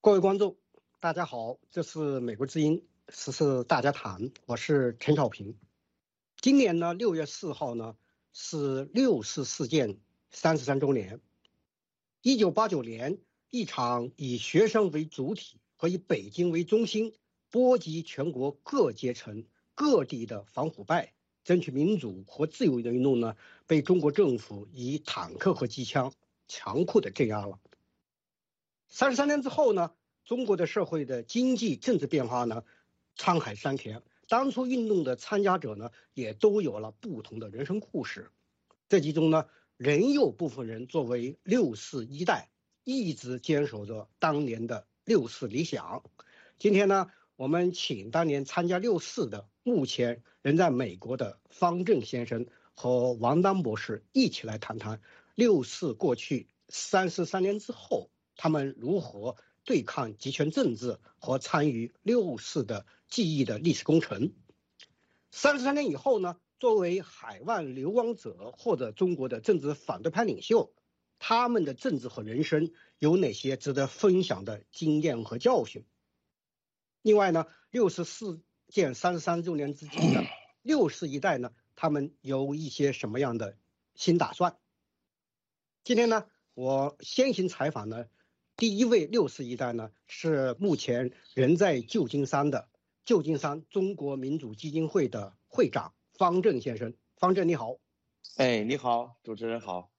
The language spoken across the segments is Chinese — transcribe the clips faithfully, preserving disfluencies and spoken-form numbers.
各位观众，大家好，这是美国之音时事大家谈，我是陈少平。今年呢，六月四号呢是六四事件三十三周年。一九八九年，一场以学生为主体和以北京为中心，波及全国各阶层、各地的反腐败、争取民主和自由的运动呢，被中国政府以坦克和机枪强酷的镇压了。三十三年之后呢，中国的社会的经济政治变化呢，沧海桑田。当初运动的参加者呢，也都有了不同的人生故事。这其中呢，仍有部分人作为六四一代，一直坚守着当年的六四理想。今天呢，我们请当年参加六四的，目前人在美国的方正先生和王丹博士一起来谈谈六四过去三十三年之后，他们如何对抗极权政治和参与六四的记忆的历史工程。三十三年以后呢，作为海外流亡者或者中国的政治反对派领袖，他们的政治和人生有哪些值得分享的经验和教训？另外呢，六十事件三十三周年之际的六四一代呢，他们有一些什么样的新打算？今天呢，我先行采访呢，第一位六四一代呢，是目前人在旧金山的旧金山中国民主基金会的会长方正先生。方正你好。 哎，你好，主持人好。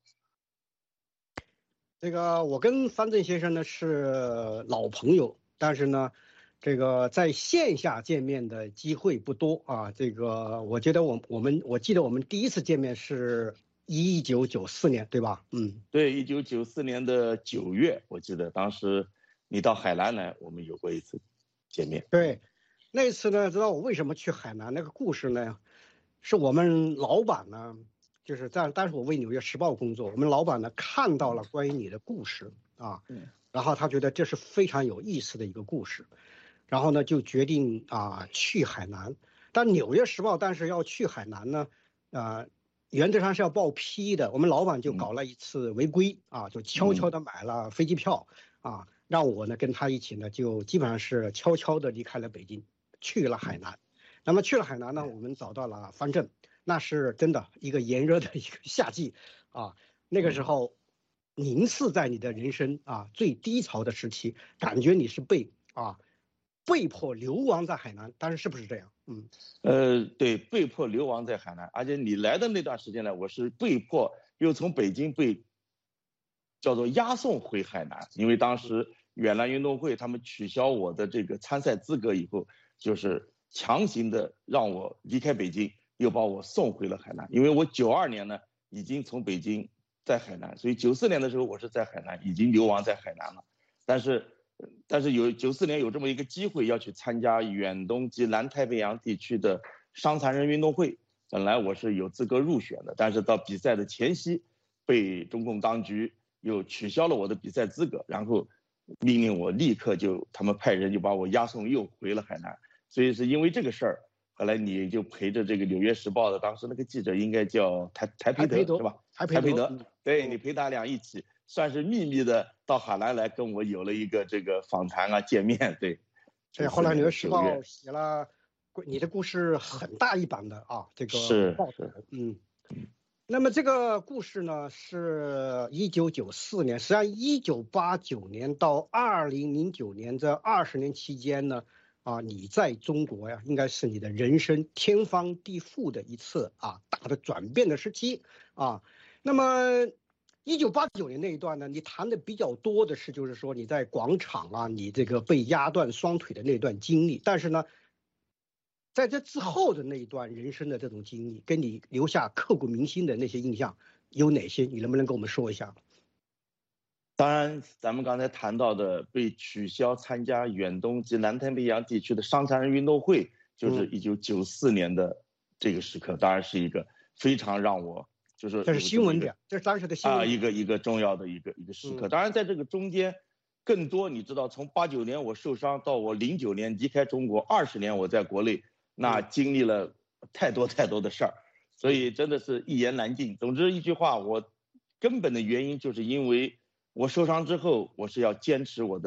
这个我跟方正先生呢是老朋友，但是呢，这个在线下见面的机会不多啊。这个我觉得我我们我记得我们第一次见面是一九九四年，对吧？嗯， 对，一九九四年的九月，我记得当时你到海南来，我们有过一次见面。 对，那次呢，知道我为什么去海南？那个故事呢，是我们老板呢，就是在当时我为《纽约时报》工作，我们老板呢看到了关于你的故事啊，然后他觉得这是非常有意思的一个故事，然后呢就决定啊去海南。但《纽约时报》但是要去海南呢，啊。原则上是要报批的，我们老板就搞了一次违规啊，就悄悄的买了飞机票啊，让我呢跟他一起呢，就基本上是悄悄的离开了北京，去了海南。那么去了海南呢，我们找到了方正，那是真的一个炎热的一个夏季啊，那个时候您是在你的人生啊最低潮的时期，感觉你是被啊被迫流亡在海南，但是是不是这样？嗯， 呃，对，被迫流亡在海南，而且你来的那段时间呢，我是被迫又从北京被叫做押送回海南，因为当时远南运动会他们取消我的这个参赛资格以后，就是强行的让我离开北京，又把我送回了海南。因为我九二年呢已经从北京在海南，所以九四年的时候我是在海南已经流亡在海南了，但是。但是有九四年有这么一个机会要去参加远东及南太平洋地区的伤残人运动会，本来我是有资格入选的，但是到比赛的前夕，被中共当局又取消了我的比赛资格，然后命令我立刻就他们派人就把我押送又回了海南，所以是因为这个事儿，后来你就陪着这个《纽约时报》的当时那个记者应该叫台台培德是吧？ 台培德， 对，你陪他俩一起。算是秘密的到海南来跟我有了一个这个访谈啊见面，对。 对，后来《纽约时报》写了你的故事很大一版的啊，这个报道，嗯。那么这个故事呢，是一九九四年，实际上一九八九年到二零零九年这二十年期间呢，啊，你在中国呀，应该是你的人生天翻地覆的一次啊大的转变的时期啊。那么。一九八九年那一段呢，你谈的比较多的是，就是说你在广场啊，你这个被压断双腿的那段经历。但是呢，在这之后的那一段人生的这种经历，跟你留下刻骨铭心的那些印象有哪些？你能不能跟我们说一下？ 当然，咱们刚才谈到的被取消参加远东及南太平洋地区的伤残人运动会，就是一九九四年的这个时刻，当然是一个非常让我。就是这是新闻点，这是当时的新闻啊，一个一个重要的一个一个时刻。当然，在这个中间，更多你知道，从八九年我受伤到我零九年离开中国，二十年我在国内，那经历了太多太多的事儿，所以真的是一言难尽。总之一句话，我根本的原因就是因为我受伤之后，我是要坚持我的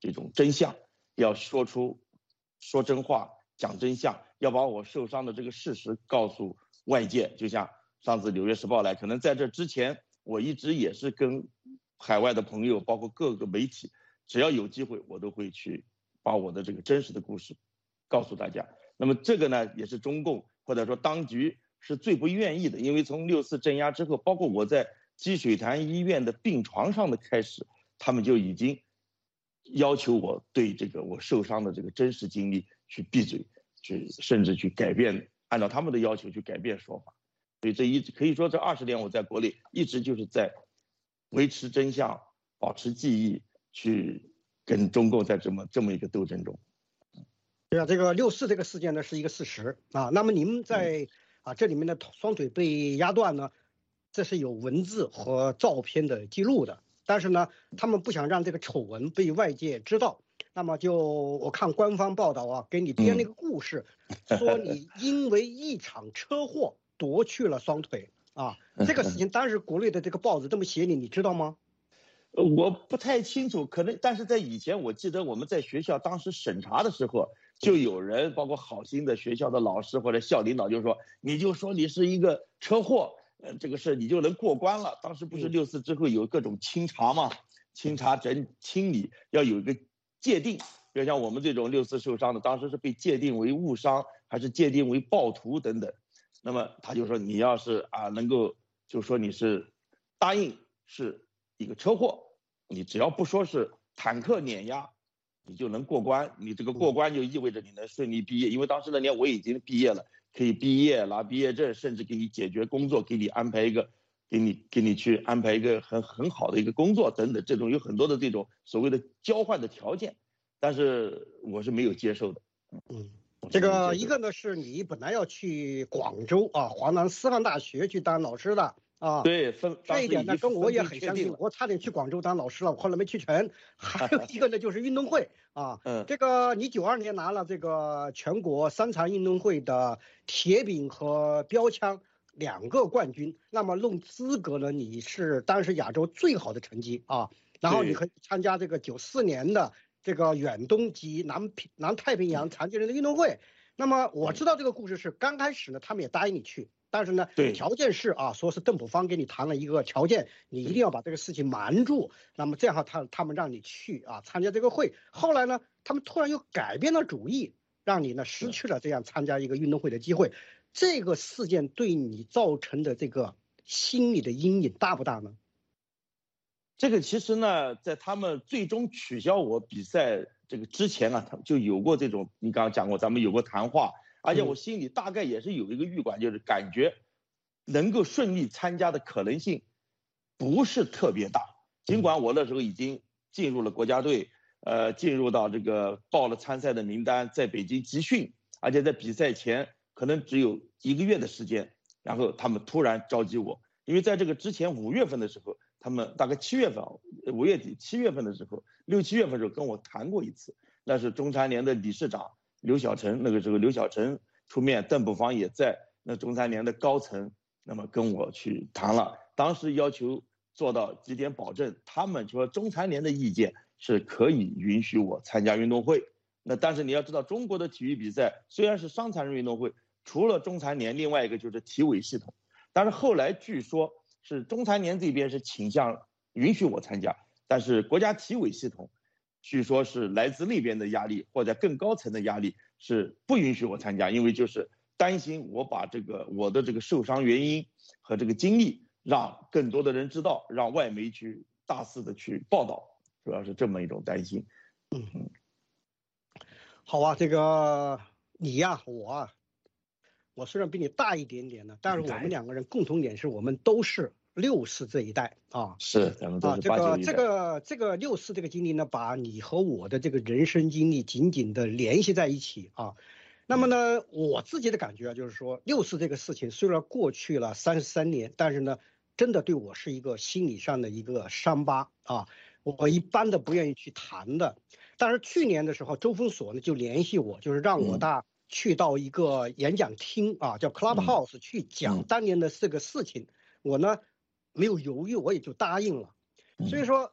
这种真相，要说出说真话，讲真相，要把我受伤的这个事实告诉外界。就像上次《纽约时报》来，可能在这之前，我一直也是跟海外的朋友，包括各个媒体，只要有机会，我都会去把我的这个真实的故事告诉大家。那么这个呢，也是中共或者说当局是最不愿意的，因为从六四镇压之后，包括我在积水潭医院的病床上的开始，他们就已经要求我对这个我受伤的这个真实经历去闭嘴，去甚至去改变，按照他们的要求去改变说法。所以这一可以说这二十年我在国内一直就是在维持真相，保持记忆，去跟中共在这么这么一个斗争中。 对啊，这个六四这个事件呢是一个事实啊。那么您在啊这里面的双腿被压断呢，这是有文字和照片的记录的。但是呢，他们不想让这个丑闻被外界知道，那么就我看官方报道啊，给你编了一个故事，嗯、说你因为一场车祸夺去了双腿啊。这个事情当时国内的这个报纸这么写你，你知道吗？ 呃，我不太清楚，可能，但是在以前，我记得我们在学校当时审查的时候，就有人，包括好心的学校的老师或者校领导，就说，你就说你是一个车祸，呃，这个事你就能过关了。当时不是六四之后有各种清查嘛，清查整清理要有一个界定，比如像我们这种六四受伤的，当时是被界定为误伤，还是界定为暴徒等等。那么他就说，你要是啊能够，就说你是答应是一个车祸，你只要不说是坦克碾压，你就能过关。你这个过关就意味着你能顺利毕业，因为当时那年我已经毕业了，可以毕业拿毕业证，甚至给你解决工作，给你安排一个，给你给你去安排一个很很好的一个工作等等，这种有很多的这种所谓的交换的条件，但是我是没有接受的。 嗯。这个一个呢是你本来要去广州啊，华南师范大学去当老师的啊， 对，分这一点呢跟我也很相近，我差点去广州当老师了，我后来没去成。还有一个呢就是运动会啊，嗯，这个你九二年拿了这个全国三场运动会的铁饼和标枪两个冠军，那么论资格呢，你是当时亚洲最好的成绩啊，然后你可以参加这个九四年的这个远东及南平南太平洋残疾人的运动会。那么我知道这个故事是刚开始呢，他们也答应你去，但是呢，条件是啊，说是政府方给你谈了一个条件，你一定要把这个事情瞒住。那么这样他他们让你去啊参加这个会。后来呢，他们突然又改变了主意，让你呢失去了这样参加一个运动会的机会。这个事件对你造成的这个心理的阴影大不大呢？ 这个其实呢，在他们最终取消我比赛这个之前啊，他们就有过这种，你刚刚讲过，咱们有过谈话，而且我心里大概也是有一个预感，就是感觉能够顺利参加的可能性不是特别大。尽管我那时候已经进入了国家队，呃，进入到这个报了参赛的名单，在北京集训，而且在比赛前可能只有一个月的时间，然后他们突然召集我，因为在这个之前五月份的时候。他们大概七月份，五月底七月份的时候，六七月份的时候跟我谈过一次，那是中残联的理事长刘小成，那个时候刘小成出面，邓卜方也在，那中残联的高层，那么跟我去谈了，当时要求做到几点保证，他们说中残联的意见是可以允许我参加运动会，那但是你要知道，中国的体育比赛虽然是伤残人运动会，除了中残联，另外一个就是体委系统，但是后来据说。是中残联这边是倾向允许我参加，但是国家体委系统据说是来自那边的压力或者更高层的压力是不允许我参加，因为就是担心我把这个我的这个受伤原因和这个经历让更多的人知道，让外媒去大肆的去报道，主要是这么一种担心。 嗯嗯，好啊，这个你呀、啊，我啊。我虽然比你大一点点呢，但是我们两个人共同点是我们都是六四这一代啊。 是，咱们都是八九一代。 啊，这个这个这个六四这个经历呢，把你和我的这个人生经历紧紧的联系在一起啊。那么呢，我自己的感觉啊，就是说六四这个事情虽然过去了三十三年，但是呢，真的对我是一个心理上的一个伤疤啊。我一般的不愿意去谈的，但是去年的时候，周峰所呢就联系我，就是让我大。嗯去到一个演讲厅啊，叫 Clubhouse 去讲当年的这个事情，我呢没有犹豫，我也就答应了。所以说，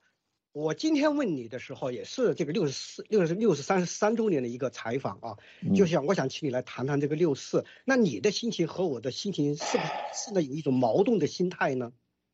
我今天问你的时候，也是这个六十四、六十六十三三周年的一个采访啊，就想我想请你来谈谈这个六四。那你的心情和我的心情是不是现在有一种矛盾的心态呢？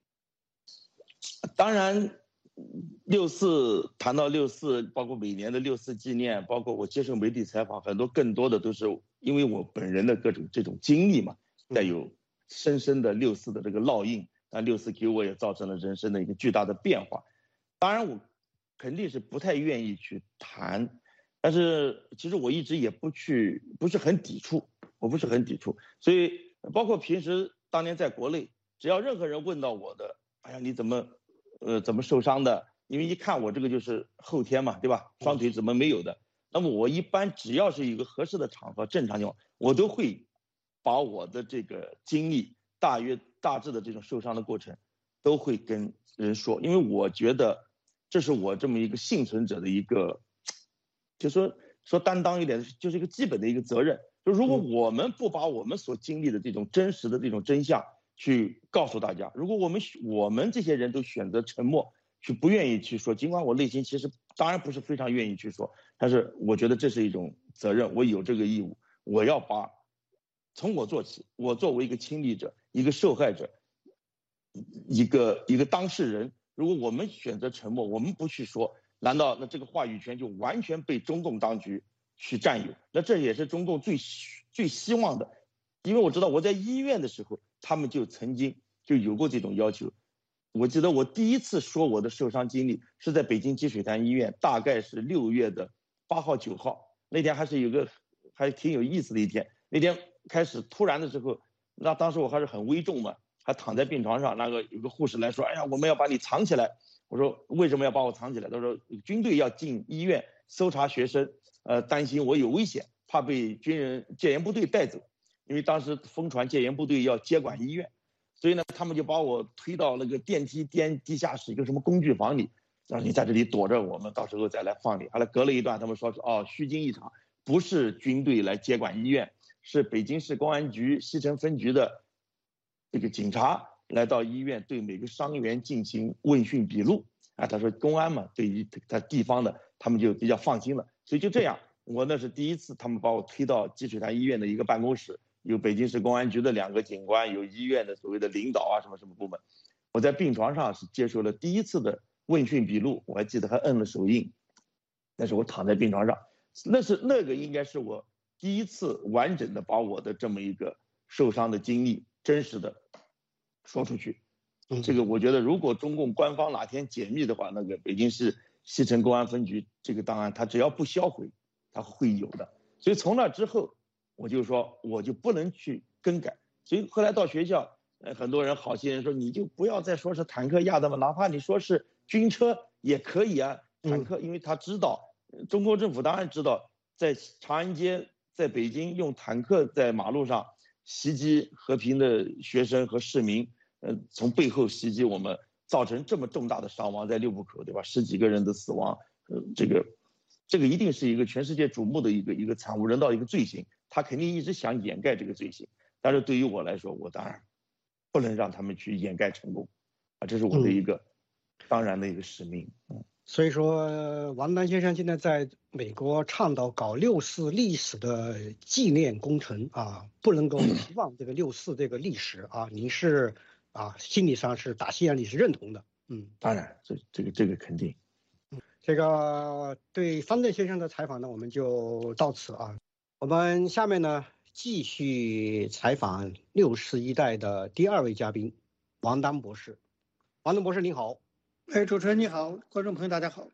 当然，六四谈到六四，包括每年的六四纪念，包括我接受媒体采访，很多更多的都是因为我本人的各种这种经历嘛，带有深深的六四的这个烙印。那六四给我也造成了人生的一个巨大的变化。当然，我肯定是不太愿意去谈，但是其实我一直也不去，不是很抵触，我不是很抵触。所以，包括平时当年在国内，只要任何人问到我的，哎呀，你怎么，呃，怎么受伤的？因为一看我这个就是后天嘛，对吧？双腿怎么没有的？那么我一般只要是一个合适的场合，正常情况，我都会把我的这个经历，大约大致的这种受伤的过程，都会跟人说，因为我觉得这是我这么一个幸存者的一个，就说说担当一点，就是一个基本的一个责任。就如果我们不把我们所经历的这种真实的这种真相去告诉大家，如果我们我们这些人都选择沉默，去不愿意去说，尽管我内心其实当然不是非常愿意去说，但是我觉得这是一种责任，我有这个义务，我要把从我做起，我作为一个亲历者，一个受害者，一个一个当事人，如果我们选择沉默，我们不去说，难道那这个话语权就完全被中共当局去占有？那这也是中共最最希望的，因为我知道我在医院的时候，他们就曾经就有过这种要求。我记得我第一次说我的受伤经历是在北京积水潭医院，大概是六月的八号九号，那天还是有个还挺有意思的一天。那天开始突然的时候，那当时我还是很危重嘛，还躺在病床上，那个有个护士来说，哎呀，我们要把你藏起来。我说为什么要把我藏起来？他说军队要进医院搜查学生，呃，担心我有危险，怕被军人戒严部队带走，因为当时疯传戒严部队要接管医院。所以呢，他们就把我推到那个电梯颠地下室一个什么工具房里，让你在这里躲着，我们到时候再来放你。后来隔了一段，他们说是哦，虚惊一场，不是军队来接管医院，是北京市公安局西城分局的这个警察来到医院，对每个伤员进行问讯笔录。啊，他说公安嘛，对于他地方的，他们就比较放心了。所以就这样，我那是第一次，他们把我推到积水潭医院的一个办公室。有北京市公安局的两个警官，有医院的所谓的领导啊，什么什么部门。我在病床上是接受了第一次的问讯笔录，我还记得还摁了手印。那是我躺在病床上，那是那个应该是我第一次完整的把我的这么一个受伤的经历真实的说出去。这个我觉得，如果中共官方哪天解密的话，那个北京市西城公安分局这个档案，它只要不销毁，它会有的。所以从那之后，我就说我就不能去更改。所以后来到学校，呃，很多人好心人说，你就不要再说是坦克压的嘛，哪怕你说是军车也可以啊。坦克，因为他知道，中国政府当然知道，在长安街，在北京用坦克在马路上袭击和平的学生和市民，呃，从背后袭击我们，造成这么重大的伤亡，在六部口，对吧？十几个人的死亡，呃，这个。这个一定是一个全世界瞩目的一个一个惨无人道的一个罪行，他肯定一直想掩盖这个罪行，但是对于我来说，我当然不能让他们去掩盖成功，啊，这是我的一个当然的一个使命。嗯， 所以说，王丹先生现在在美国倡导搞六四历史的纪念工程啊，不能够遗忘这个六四这个历史啊，您是啊心理上是打心眼里是认同的。嗯， 当然，这这个这个肯定。 这个对方正先生的采访呢，我们就到此啊。我们下面呢继续采访六四一代的第二位嘉宾王丹博士。王丹博士您好。 哎，主持人你好，观众朋友大家好。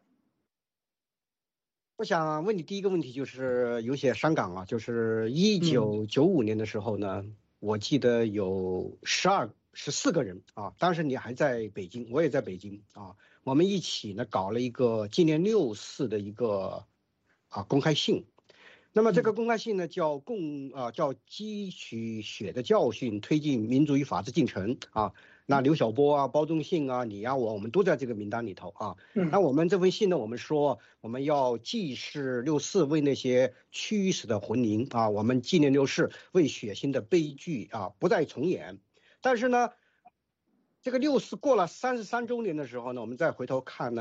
我想问你第一个问题就是有些伤感啊，就是一九九五年的时候呢，嗯、我记得有十二十四个人啊，当时你还在北京，我也在北京啊。我们一起呢搞了一个纪念六四的一个啊公开信，那么这个公开信呢叫共啊叫汲取血的教训，推进民主与法治进程啊。那刘晓波啊、包忠信啊、你呀、啊、我，我们都在这个名单里头啊。那我们这封信呢，我们说我们要祭祀六四，为那些驱使的魂灵啊，我们纪念六四，为血腥的悲剧啊不再重演。但是呢，这个六四过了三十三周年的时候呢，我们再回头看呢，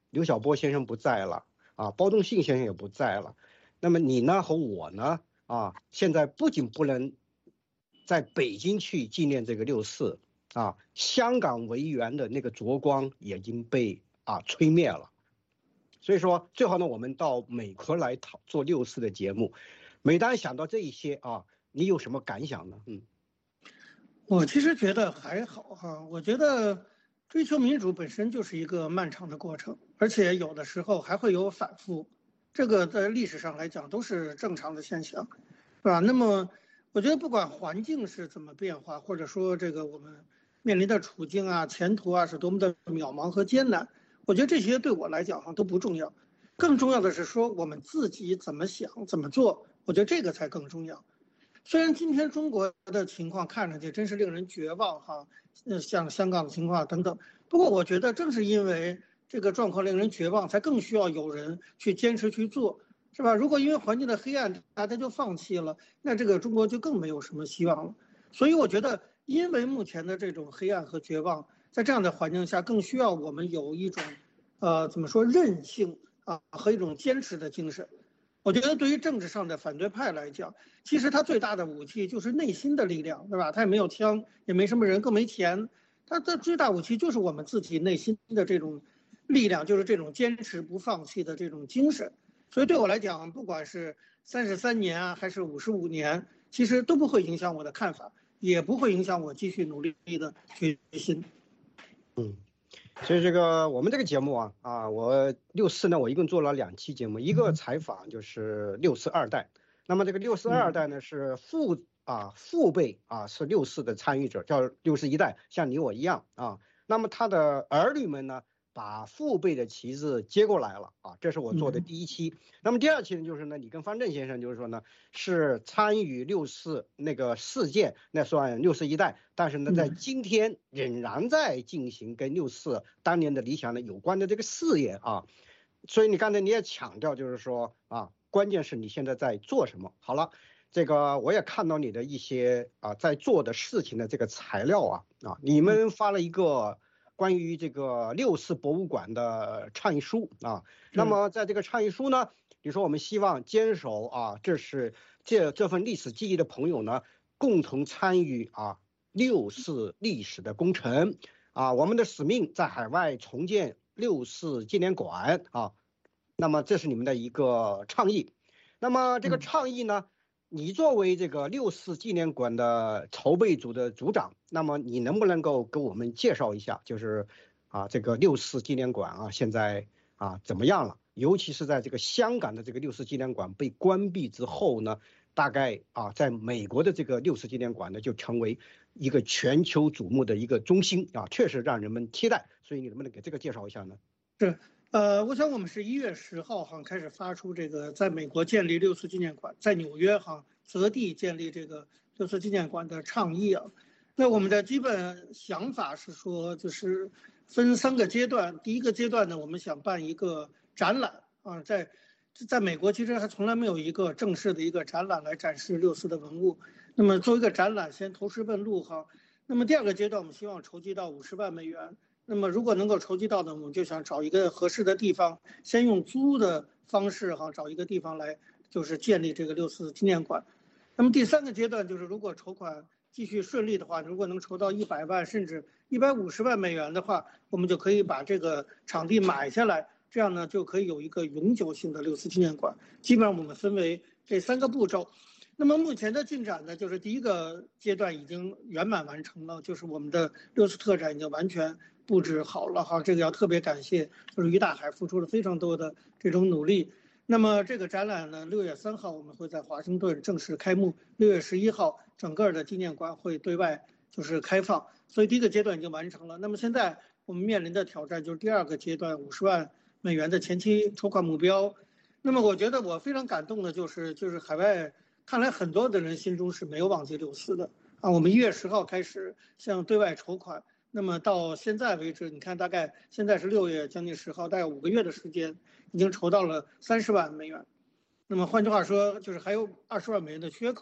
刘晓波先生不在了啊，包忠信先生也不在了。那么你呢和我呢啊，现在不仅不能在北京去纪念这个六四啊，香港维园的那个烛光也已经被啊吹灭了。所以说最后呢，我们到美国来讨做六四的节目。每当想到这一些啊，你有什么感想呢？嗯， 我其实觉得还好哈，我觉得追求民主本身就是一个漫长的过程，而且有的时候还会有反复，这个在历史上来讲都是正常的现象，是吧？那么我觉得不管环境是怎么变化，或者说这个我们面临的处境啊、前途啊是多么的渺茫和艰难，我觉得这些对我来讲哈都不重要，更重要的是说我们自己怎么想、怎么做，我觉得这个才更重要。虽然今天中国的情况看上去真是令人绝望哈，呃，像香港的情况等等，不过我觉得正是因为这个状况令人绝望，才更需要有人去坚持去做，是吧？如果因为环境的黑暗大家就放弃了，那这个中国就更没有什么希望了。所以我觉得，因为目前的这种黑暗和绝望，在这样的环境下，更需要我们有一种，呃，怎么说韧性啊和一种坚持的精神。我觉得对于政治上的反对派来讲，其实他最大的武器就是内心的力量，对吧？他也没有枪，也没什么人，更没钱，他的最大武器就是我们自己内心的这种力量，就是这种坚持不放弃的这种精神。所以对我来讲，不管是三十三年啊，还是五十五年，其实都不会影响我的看法，也不会影响我继续努力的决心。 嗯。所以这个我们这个节目啊啊，我六四呢，我一共做了两期节目，一个采访就是六四二代，那么这个六四二代呢是父啊父辈啊是六四的参与者，叫六四一代，像你我一样啊，那么他的儿女们呢把父辈的旗帜接过来了啊，这是我做的第一期。那么第二期呢就是呢，你跟方正先生就是说呢是参与六四那个事件，那算六四一代，但是呢在今天仍然在进行跟六四当年的理想呢有关的这个事业啊。所以你刚才你也强调就是说啊，关键是你现在在做什么。好了，这个我也看到你的一些啊在做的事情的这个材料啊啊，你们发了一个关于这个六四博物馆的倡议书啊，那么在这个倡议书呢，比如说我们希望坚守啊，这是这这份历史记忆的朋友呢，共同参与啊六四历史的工程啊，我们的使命在海外重建六四纪念馆啊，那么这是你们的一个倡议。那么这个倡议呢，你作为这个六四纪念馆的筹备组的组长，那么你能不能够给我们介绍一下，就是啊这个六四纪念馆啊现在啊怎么样了？尤其是在这个香港的这个六四纪念馆被关闭之后呢，大概啊在美国的这个六四纪念馆呢就成为一个全球瞩目的一个中心啊，确实让人们期待。所以你能不能给这个介绍一下呢？ 是。呃，我想我们是一月十号哈开始发出这个在美国建立六四纪念馆，在纽约哈择地建立这个六四纪念馆的倡议啊。那我们的基本想法是说，就是分三个阶段。第一个阶段呢，我们想办一个展览啊，在在美国其实还从来没有一个正式的一个展览来展示六四的文物。那么做一个展览，先投石问路哈。那么第二个阶段，我们希望筹集到五十万美元。那么如果能够筹集到的，我们就想找一个合适的地方，先用租的方式哈，找一个地方来就是建立这个六四纪念馆。那么第三个阶段就是，如果筹款继续顺利的话，如果能筹到一百万甚至一百五十万美元的话，我们就可以把这个场地买下来，这样呢就可以有一个永久性的六四纪念馆。基本上我们分为这三个步骤。那么目前的进展呢，就是第一个阶段已经圆满完成了，就是我们的六四特展已经完全布置好了哈，这个要特别感谢，就是于大海付出了非常多的这种努力。那么这个展览呢，六月三号我们会在华盛顿正式开幕，六月十一号整个的纪念馆会对外就是开放，所以第一个阶段已经完成了。那么现在我们面临的挑战就是第二个阶段五十万美元的前期筹款目标。那么我觉得我非常感动的就是就是海外。看来很多的人心中是没有忘记六四的啊！我们一月十号开始向对外筹款，那么到现在为止，你看大概现在是六月将近十号，大概五个月的时间，已经筹到了三十万美元。那么换句话说，就是还有二十万美元的缺口。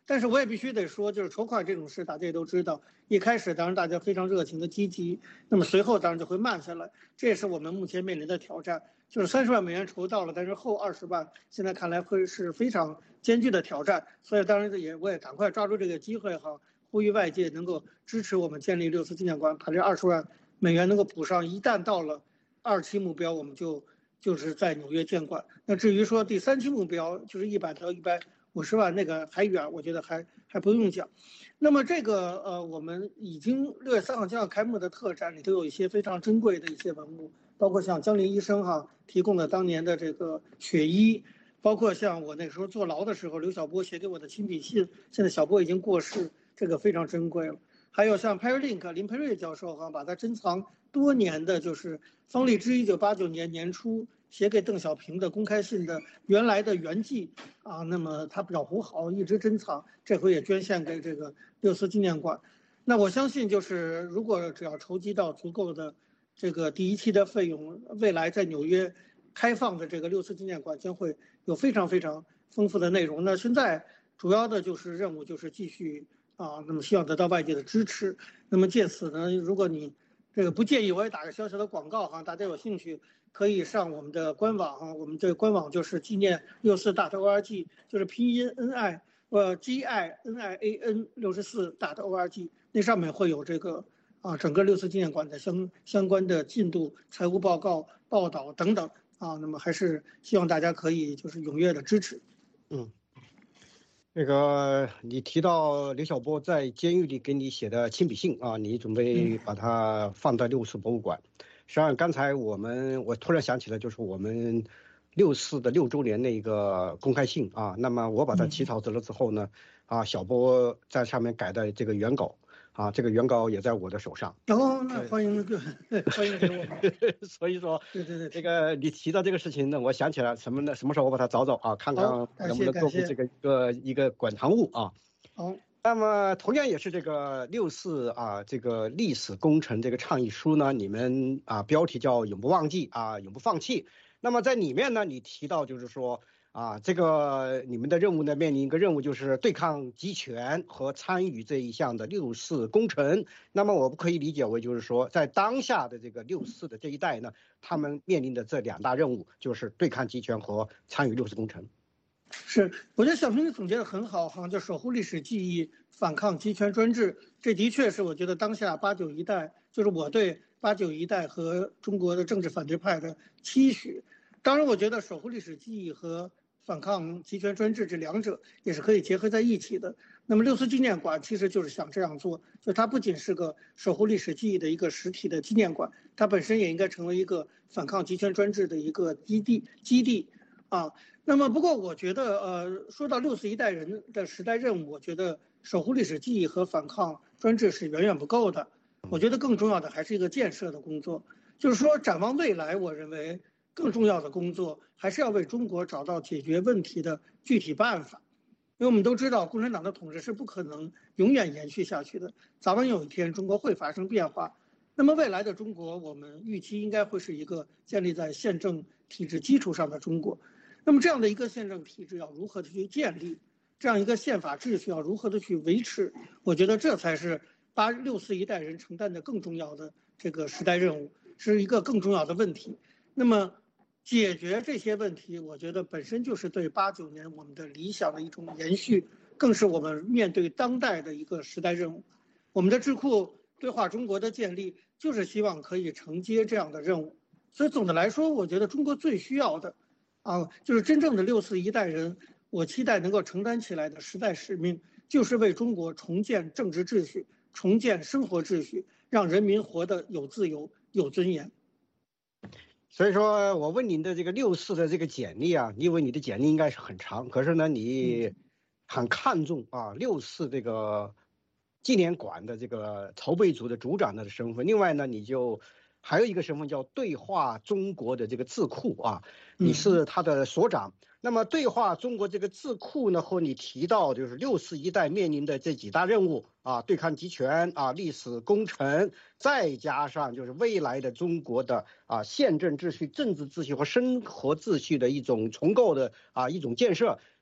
但是我也必须得说，就是筹款这种事，大家也都知道，一开始当然大家非常热情的积极，那么随后当然就会慢下来，这也是我们目前面临的挑战。就是三十万美元筹到了，但是后二十万现在看来会是非常艰巨的挑战，所以当然也我也赶快抓住这个机会哈，呼吁外界能够支持我们建立六四纪念馆，把这二十万美元能够补上。一旦到了二期目标，我们就就是在纽约建馆。那至于说第三期目标，就是一百到一百五十万，那个还远，我觉得还还不用讲。那么这个呃，我们已经六月三号将要开幕的特展里头有一些非常珍贵的一些文物，包括像江林医生哈提供的当年的这个血衣，包括像我那时候坐牢的时候刘晓波写给我的亲笔信，现在小波已经过世，这个非常珍贵了。还有像 Perry Link 林培瑞教授哈，把他珍藏多年的，就是方励之一九八九年年初写给邓小平的公开信的原来的原迹啊，那么他保护好，一直珍藏，这回也捐献给这个六四纪念馆。那我相信，就是如果只要筹集到足够的这个第一期的费用，未来在纽约开放的这个六四纪念馆将会有非常非常丰富的内容。那现在主要的就是任务就是继续啊，那么希望得到外界的支持。那么借此呢，如果你这个不介意，我也打个小小的广告哈，大家有兴趣可以上我们的官网哈，我们这个官网就是纪念六四 .org， 就是拼音 N I 呃 G I N I A N 六十四 .org， 那上面会有这个啊整个六四纪念馆的相相关的进度、财务报告、报道等等啊，那么还是希望大家可以就是踊跃的支持。 嗯。那个，你提到刘晓波在监狱里给你写的亲笔信啊，你准备把它放在六四博物馆。实际上，刚才我们我突然想起来，就是我们六四的六周年那个公开信啊。那么我把它起草了之后呢，啊，晓波在上面改的这个原稿。啊，这个原稿也在我的手上。 哦，那欢迎欢迎给我们。 所以说， 对对对， 这个你提到这个事情呢，我想起来什么呢？什么时候我把它找找啊，看看能不能作为这个一个一个馆藏物啊。 好。 那么同样也是这个六四啊，这个历史工程这个倡议书呢，你们啊标题叫永不忘记啊，永不放弃。那么在里面呢，你提到就是说。啊，这个你们的任务呢，面临一个任务，就是对抗集权和参与这一项的六四工程。那么我们可以理解为，就是说，在当下的这个六四的这一代呢，他们面临的这两大任务，就是对抗集权和参与六四工程。 是，我觉得小平你总结的很好哈，就守护历史记忆，反抗集权专制，这的确是我觉得当下八九一代，就是我对八九一代和中国的政治反对派的期许。当然，我觉得守护历史记忆和反抗集权专制这两者也是可以结合在一起的。那么六四纪念馆其实就是想这样做，就它不仅是个守护历史记忆的一个实体的纪念馆，它本身也应该成为一个反抗集权专制的一个基地基地啊。那么不过我觉得呃，说到六四一代人的时代任务，我觉得守护历史记忆和反抗专制是远远不够的。我觉得更重要的还是一个建设的工作，就是说展望未来，我认为更重要的工作还是要为中国找到解决问题的具体办法，因为我们都知道共产党的统治是不可能永远延续下去的，早晚有一天中国会发生变化。那么未来的中国，我们预期应该会是一个建立在宪政体制基础上的中国。那么这样的一个宪政体制要如何的去建立，这样一个宪法秩序要如何的去维持，我觉得这才是八六四一代人承担的更重要的这个时代任务，是一个更重要的问题。那么解决这些问题，我觉得本身就是对八九年我们的理想的一种延续，更是我们面对当代的一个时代任务。我们的智库对话中国的建立，就是希望可以承接这样的任务。所以总的来说，我觉得中国最需要的，啊，就是真正的六四一代人，我期待能够承担起来的时代使命，就是为中国重建政治秩序，重建生活秩序，让人民活得有自由、有尊严。 所以说我问您的这个六四的这个简历啊，你以为你的简历应该是很长，可是呢，你很看重啊六四这个纪念馆的这个筹备组的组长的身份。另外呢，你就还有一个身份叫对话中国的这个智库啊，你是他的所长。那么对话中国这个智库呢，和你提到就是六四一代面临的这几大任务啊，对抗集权啊，历史工程，再加上就是未来的中国的啊宪政秩序、政治秩序和生活秩序的一种重构的啊一种建设。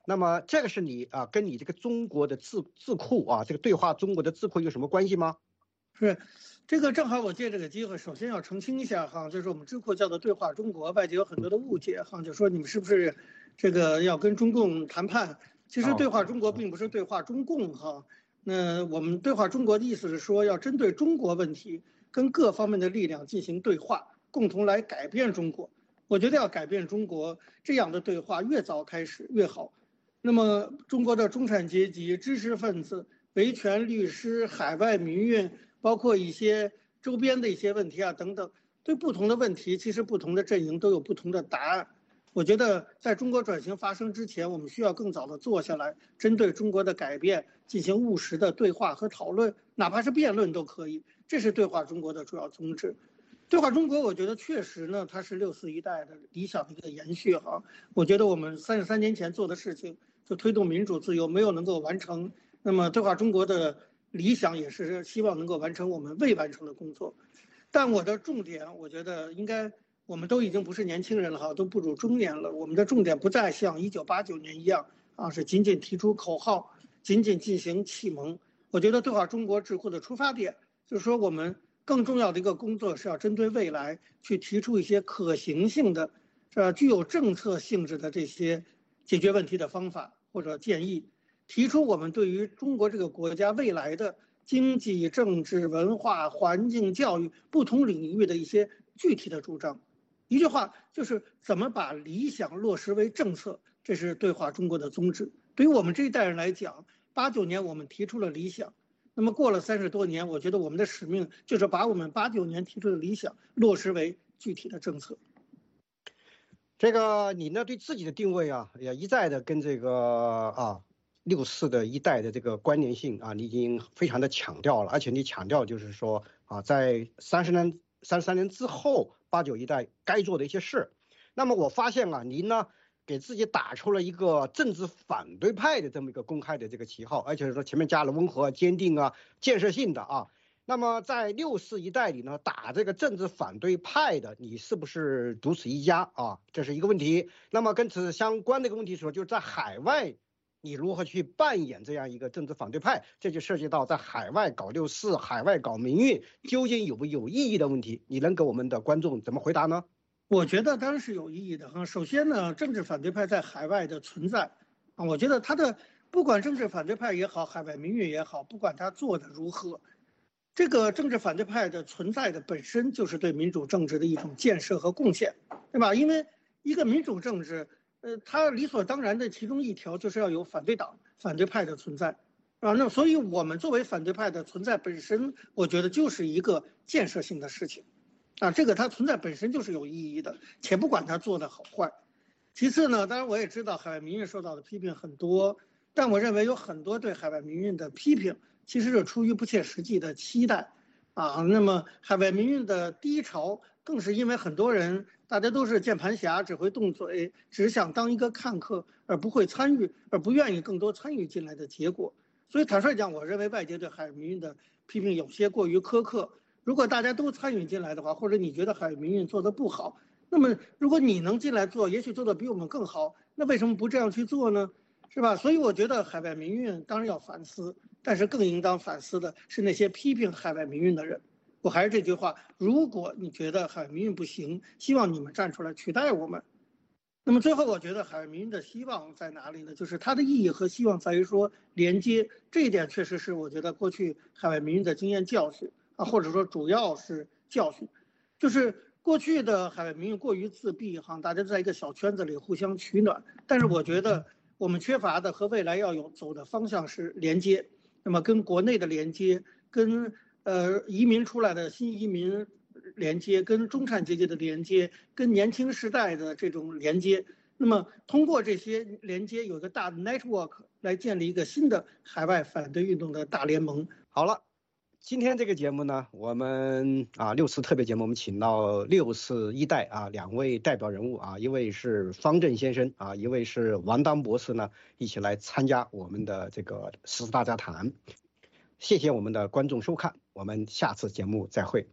那么这个是你啊，跟你这个中国的智智库啊，这个对话中国的智库有什么关系吗？ 是，这个正好我借这个机会，首先要澄清一下哈，就是我们智库叫做对话中国，外界有很多的误解哈，就说你们是不是这个要跟中共谈判？其实对话中国并不是对话中共哈。那我们对话中国的意思是说，要针对中国问题，跟各方面的力量进行对话，共同来改变中国。我觉得要改变中国，这样的对话越早开始越好。那么中国的中产阶级、知识分子、维权律师、海外民运，包括一些周边的一些问题啊等等，对不同的问题，其实不同的阵营都有不同的答案。我觉得在中国转型发生之前，我们需要更早的坐下来，针对中国的改变进行务实的对话和讨论，哪怕是辩论都可以。这是对话中国的主要宗旨。对话中国，我觉得确实呢，它是六四一代的理想的一个延续哈。我觉得我们三十三年前做的事情，就推动民主自由没有能够完成，那么对话中国的理想也是希望能够完成我们未完成的工作。但我的重点，我觉得应该我们都已经不是年轻人了哈，都步入中年了。我们的重点不再像一九八九年一样啊，是仅仅提出口号，仅仅进行启蒙。我觉得对话中国智库的出发点就是说，我们更重要的一个工作是要针对未来去提出一些可行性的、呃具有政策性质的这些解决问题的方法或者建议，提出我们对于中国这个国家未来的经济、政治、文化、环境、教育不同领域的一些具体的主张。一句话就是怎么把理想落实为政策，这是对话中国的宗旨。对于我们这一代人来讲，八九年我们提出了理想，那么过了三十多年，我觉得我们的使命就是把我们八九年提出的理想落实为具体的政策。 这个你呢对自己的定位啊，也一再的跟这个啊六四的一代的这个关联性啊，你已经非常的强调了，而且你强调就是说啊，在三十年、三十三年之后，八九一代该做的一些事。那么我发现啊，您呢给自己打出了一个政治反对派的这么一个公开的这个旗号，而且是说前面加了温和、坚定啊、建设性的啊。那么在六四一代里呢，打这个政治反对派的，你是不是独此一家啊？这是一个问题。那么跟此相关的一个问题说，就是在海外，你如何去扮演这样一个政治反对派？这就涉及到在海外搞六四、海外搞民运，究竟有没有意义的问题？你能给我们的观众怎么回答呢？ 我觉得当然是有意义的哈。首先呢，政治反对派在海外的存在啊，我觉得他的不管政治反对派也好，海外民运也好，不管他做的如何。这个政治反对派的存在的本身就是对民主政治的一种建设和贡献，对吧？因为一个民主政治，呃，它理所当然的其中一条就是要有反对党、反对派的存在，啊，那所以我们作为反对派的存在本身，我觉得就是一个建设性的事情，啊，这个它存在本身就是有意义的，且不管它做的好坏。其次呢，当然我也知道海外民运受到的批评很多，但我认为有很多对海外民运的批评。其实是出于不切实际的期待，啊，那么海外民运的低潮，更是因为很多人大家都是键盘侠，只会动嘴，只想当一个看客，而不会参与，而不愿意更多参与进来的结果。所以坦率讲，我认为外界对海外民运的批评有些过于苛刻。如果大家都参与进来的话，或者你觉得海外民运做得不好，那么如果你能进来做，也许做得比我们更好，那为什么不这样去做呢？是吧？所以我觉得海外民运当然要反思，但是更应当反思的是那些批评海外民运的人。我还是这句话，如果你觉得海外民运不行，希望你们站出来取代我们。那么最后，我觉得海外民运的希望在哪里呢？就是它的意义和希望在于说连接，这一点确实是我觉得过去海外民运的经验教训啊，或者说主要是教训，就是过去的海外民运过于自闭哈，大家在一个小圈子里互相取暖，但是我觉得我们缺乏的和未来要有走的方向是连接，那么跟国内的连接，跟呃移民出来的新移民连接，跟中产阶级的连接，跟年轻时代的这种连接，那么通过这些连接，有一个大的 network 来建立一个新的海外反对运动的大联盟。 好了。今天这个节目呢，我们啊六四特别节目，我们请到六四一代啊两位代表人物啊，一位是方震先生啊，一位是王当博士呢，一起来参加我们的这个十四大家谈。谢谢我们的观众收看，我们下次节目再会。